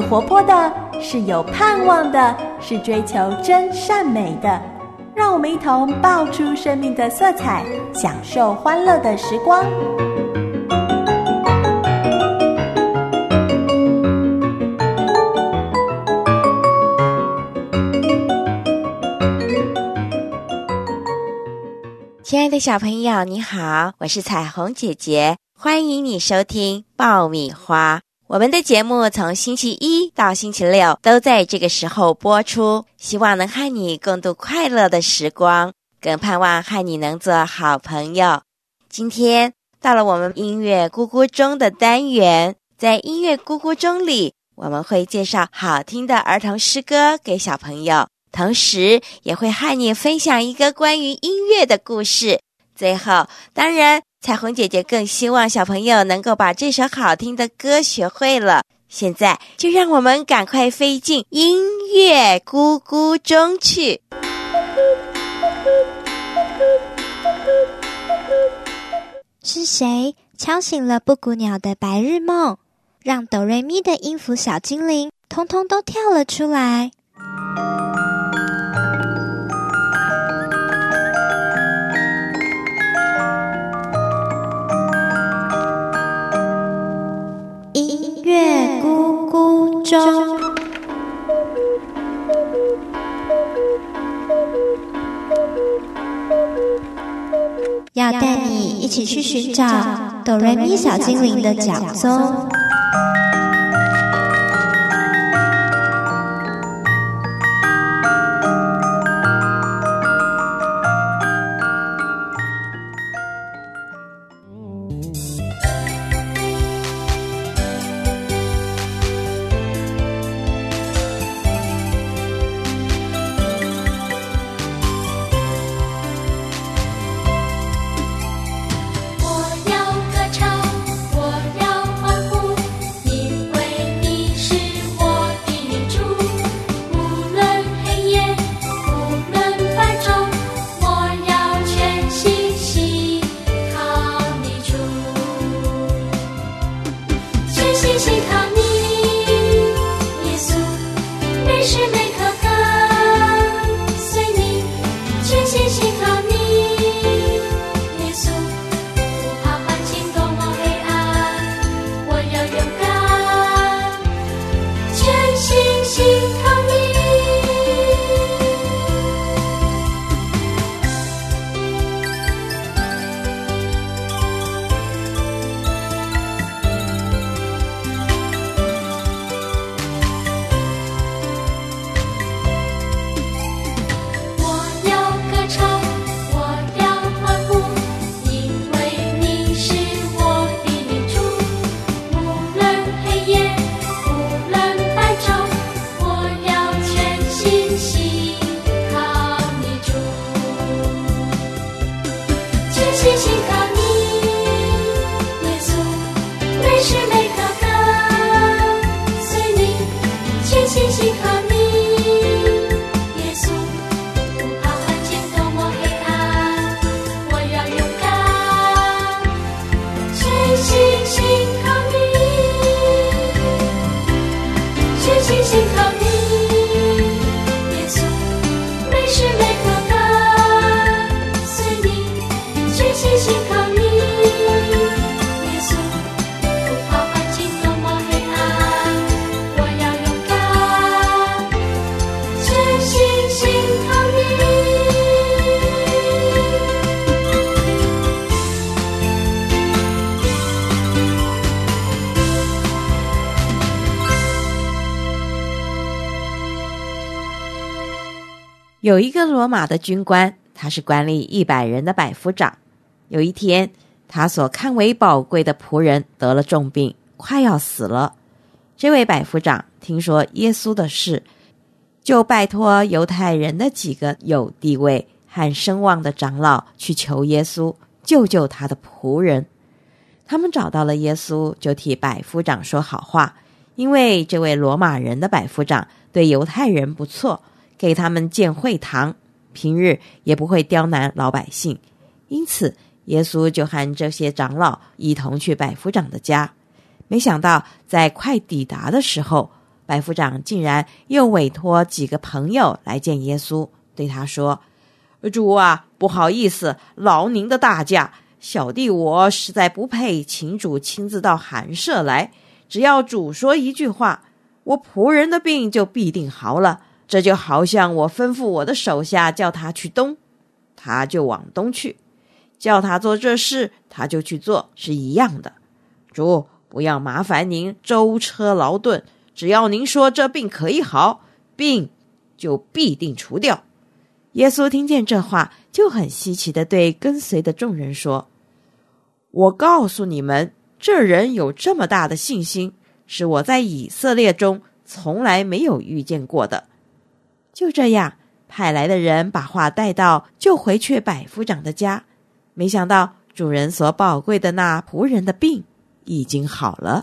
活泼的，是有盼望的，是追求真善美的。让我们一同爆出生命的色彩，享受欢乐的时光。 亲爱的小朋友，你好，我是彩虹姐姐，欢迎你收听爆米花。我们的节目从星期一到星期六都在这个时候播出，希望能和你共度快乐的时光，更盼望和你能做好朋友。今天到了我们音乐咕咕钟的单元，在音乐咕咕钟里，我们会介绍好听的儿童诗歌给小朋友，同时也会和你分享一个关于音乐的故事。最后，当然彩虹姐姐更希望小朋友能够把这首好听的歌学会了。现在就让我们赶快飞进音乐咕咕钟去。 是谁敲醒了布谷鸟的白日梦，让哆瑞咪的音符小精灵通通都跳了出来？音乐咕咕钟，要带你一起去寻找哆瑞咪小精灵的脚踪。 有一个罗马的军官，他是管理100人的百夫长。有一天，他所看为宝贵的仆人得了重病，快要死了。这位百夫长听说耶稣的事，就拜托犹太人的几个有地位和声望的长老去求耶稣救救他的仆人。他们找到了耶稣，就替百夫长说好话，因为这位罗马人的百夫长对犹太人不错，给他们建会堂，平日也不会刁难老百姓。因此耶稣就和这些长老一同去百夫长的家。没想到在快抵达的时候， 百夫长竟然又委托几个朋友来见耶稣，对他说：主啊，不好意思，劳您的大驾，小弟我实在不配请主亲自到寒舍来，只要主说一句话，我仆人的病就必定好了。这就好像我吩咐我的手下叫他去东，他就往东去，叫他做这事，他就去做，是一样的。主，不要麻烦您舟车劳顿，只要您说这病可以好，病就必定除掉。耶稣听见这话，就很稀奇地对跟随的众人说：我告诉你们，这人有这么大的信心，是我在以色列中从来没有遇见过的。就这样，派来的人把话带到就回去百夫长的家，没想到主人所宝贵的那仆人的病已经好了。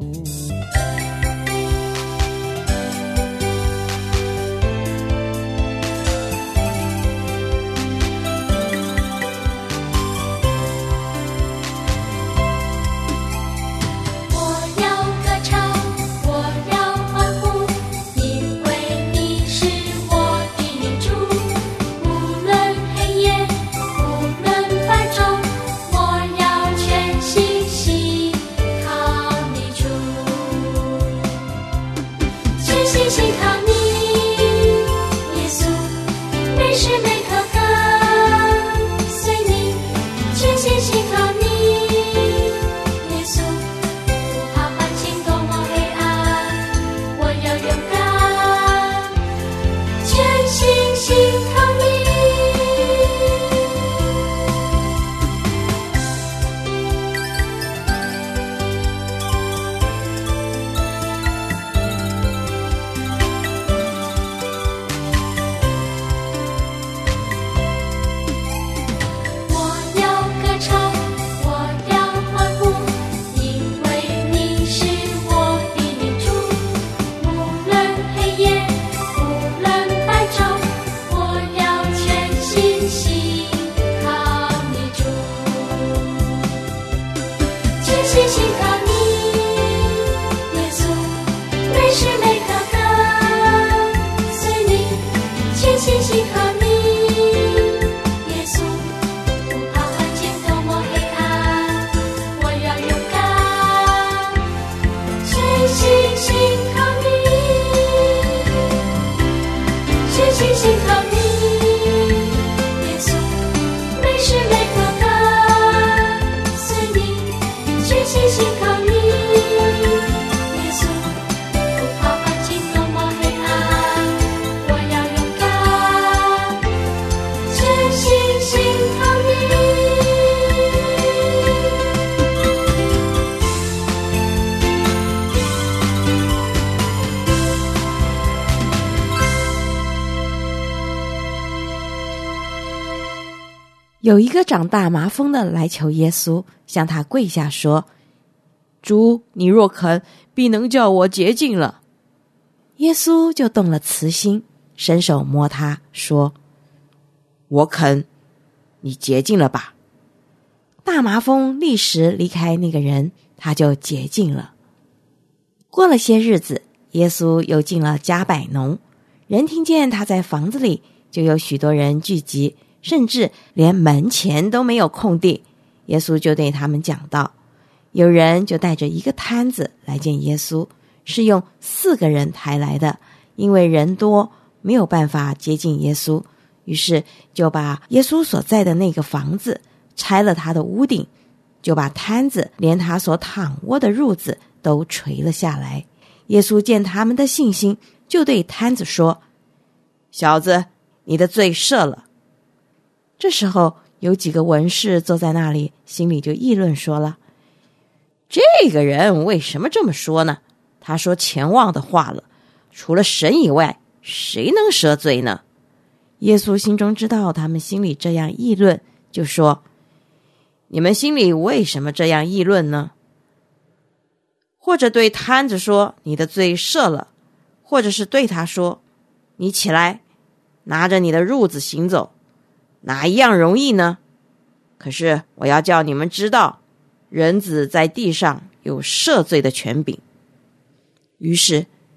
有一个长大麻风的来求耶稣，向他跪下说：主，你若肯，必能叫我洁净了。耶稣就动了慈心，伸手摸他说：我肯，你洁净了吧。大麻风立时离开那个人，他就洁净了。过了些日子，耶稣又进了迦百农，人听见他在房子里，就有许多人聚集，甚至连门前都没有空地。耶稣就对他们讲道，有人就带着一个摊子来见耶稣，是用4个人抬来的，因为人多，没有办法接近耶稣，于是就把耶稣所在的那个房子拆了他的屋顶，就把摊子连他所躺卧的褥子都垂了下来。耶稣见他们的信心，就对摊子说：小子，你的罪赦了。这时候有几个文士坐在那里，心里就议论说了：这个人为什么这么说呢？他说钱忘的话了，除了神以外，谁能赦罪呢？耶稣心中知道他们心里这样议论，就说：你们心里为什么这样议论呢？或者对摊子说：你的罪赦了，或者是对他说：你起来，拿着你的褥子行走，哪一样容易呢？可是我要叫你们知道，人子在地上有赦罪的权柄。于是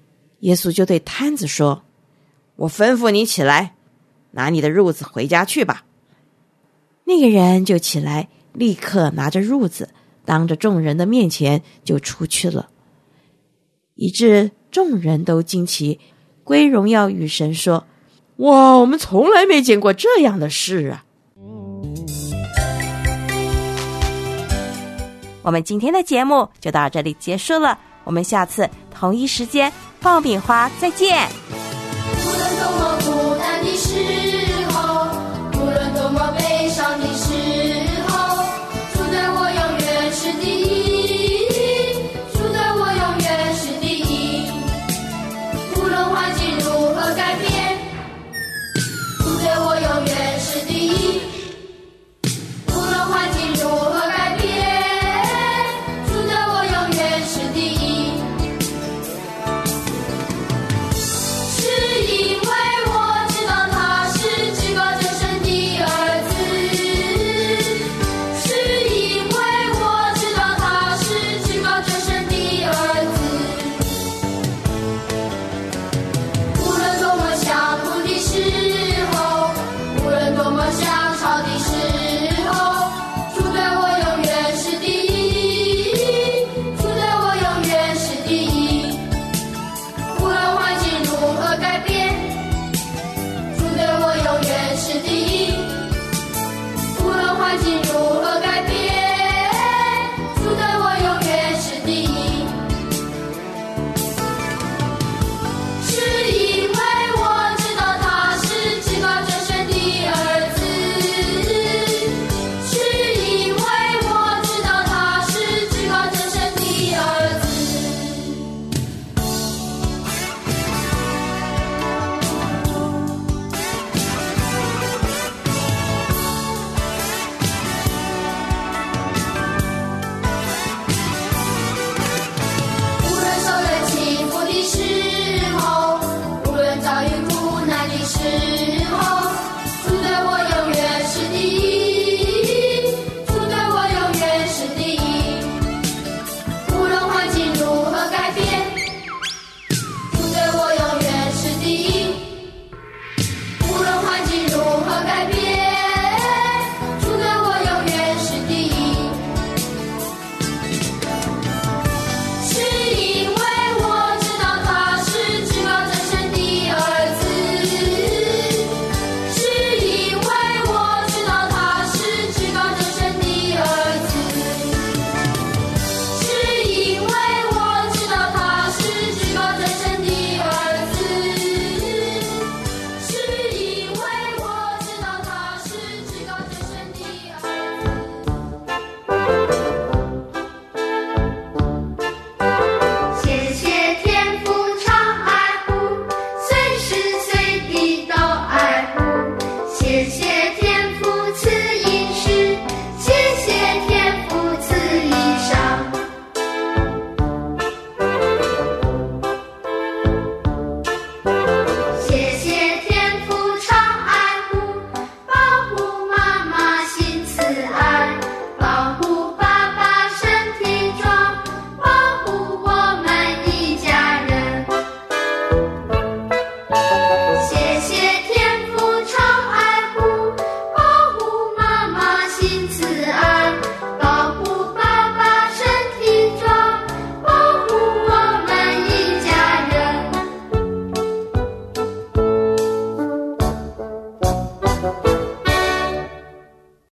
耶稣就对摊子说，我吩咐你起来，拿你的褥子回家去吧。那个人就起来，立刻拿着褥子，当着众人的面前就出去了，以致众人都惊奇，归荣耀与神说，哇，我们从来没见过这样的事啊。我们今天的节目就到这里结束了，我们下次同一时间爆米花再见。 无论多么孤单的时候，无论多么悲伤的时候，主对我永远是第一，主对我永远是第一。无论环境如何改变，主对我永远是第一。